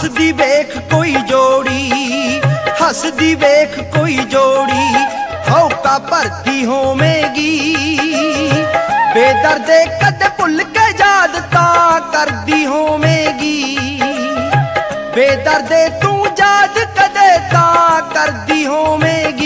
हसदी वेख कोई जोड़ी, हसदी वेख कोई जोड़ी, औका भरती होवेगी। बेदर्दे कदे भुल के याद तां करदी होवेगी। बेदर्दे तू याद कदे तां करदी होवेगी।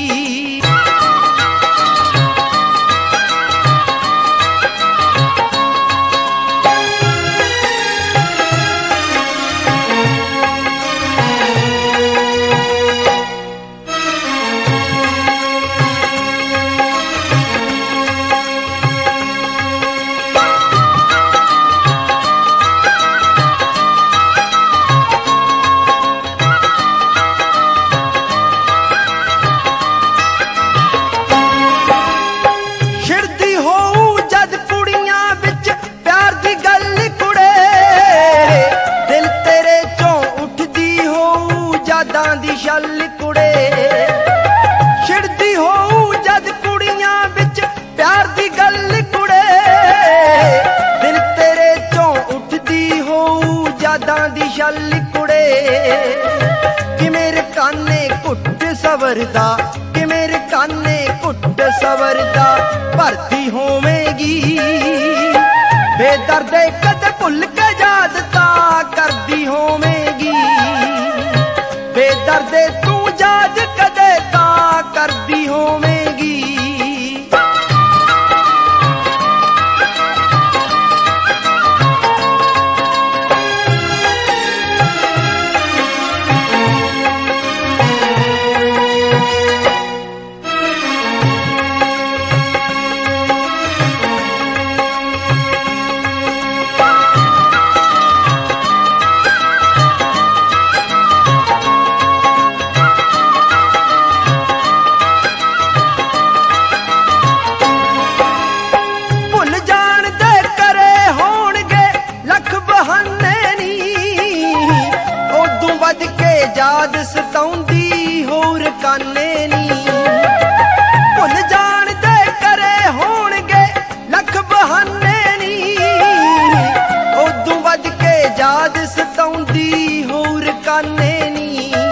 दी शल कुड़े छिड़दी होऊ जद कुड़ियां बिच प्यार दी गल कुड़े। दिल तेरे चों उठदी होऊ यादां दी शल कुड़े। कि मेरे काने घुट सवरदा, कि मेरे काने घुट सवरदा भरती होवेगी। बेदर्दे कदे भुल के याद तां करदी होवेगी। बेदर्दे तू याद कदे तां करदी होवेगी। याद सताउंदी होर काने नी। भुल जान दे करे होणगे लख बहाने नी। उदों वध के याद सताउंदी होर काने नी।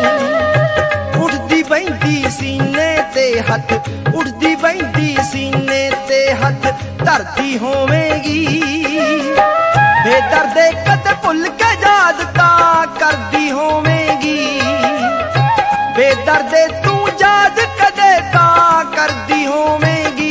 उठदी बहिंदी सीने ते हथ, उठदी बहिंदी सीने ते हथ धरती होवेगी। बेदर्दे कदे भुल के याद तां करदी होवेगी। बेदर्दे तू याद कदे तां करदी होवेगी।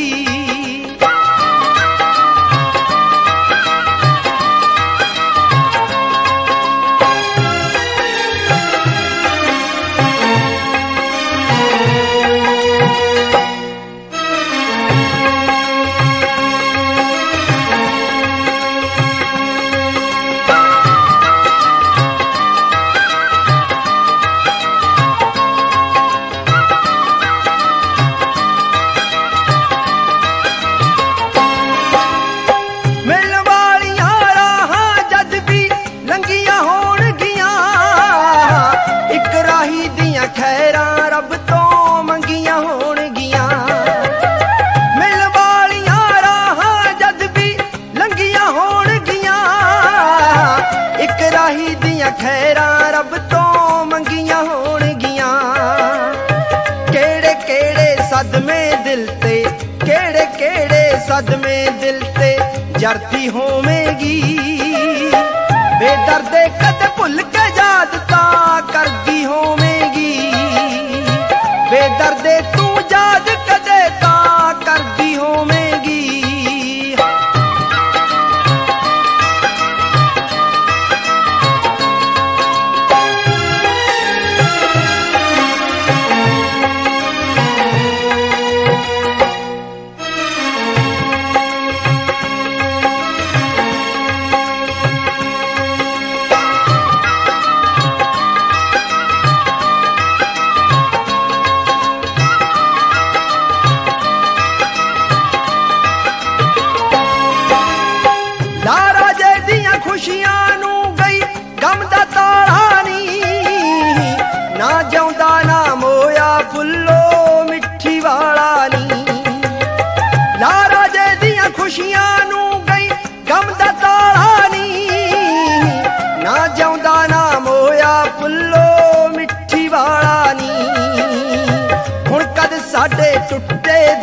खैरां रब तो मंगियां होणगियां। मिल वालियां राहां जद भी लंघियां होणगियां। इक राही दियां खैरां रब तो मंगियां होणगियां। केड़े केड़े सदमे दिल ते, केड़े केड़े सदमे दिल ते जरती होवेगी। बेदर्दे कदे भुल के याद तां करदी होवेगी। बेदर्दे तू याद कदे तां करदी होवेगी। खुशियां नू गई गम दा ताला नी। ना जाउंदा ना मोया फुल्लो मिठी वाला नी। लारा जे दियां खुशियां नू गई गम दा ताला नी। ना जाउंदा ना मोया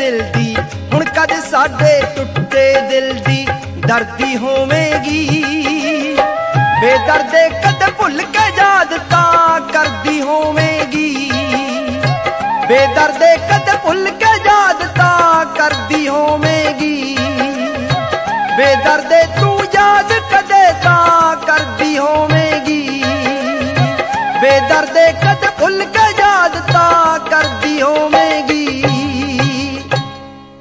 ਮਿਲਦੀ ਹੁਣ ਕਦ ਸਾਡੇ ਟੁੱਟੇ ਦਿਲ ਦੀ ਦਰਦੀ ਹੋਵੇਗੀ। ਬੇਦਰਦੇ ਕਦ ਭੁੱਲ ਕੇ ਯਾਦ ਤਾਂ ਕਰਦੀ ਹੋਵੇਗੀ। ਬੇਦਰਦੇ ਕਦ ਭੁੱਲ ਕੇ ਯਾਦ ਤਾਂ ਕਰਦੀ ਹੋਵੇਗੀ। ਬੇਦਰਦੇ ਤੂੰ ਯਾਦ ਕਦੇ ਤਾਂ ਕਰਦੀ ਹੋਵੇਗੀ। ਬੇਦਰਦੇ ਕਦ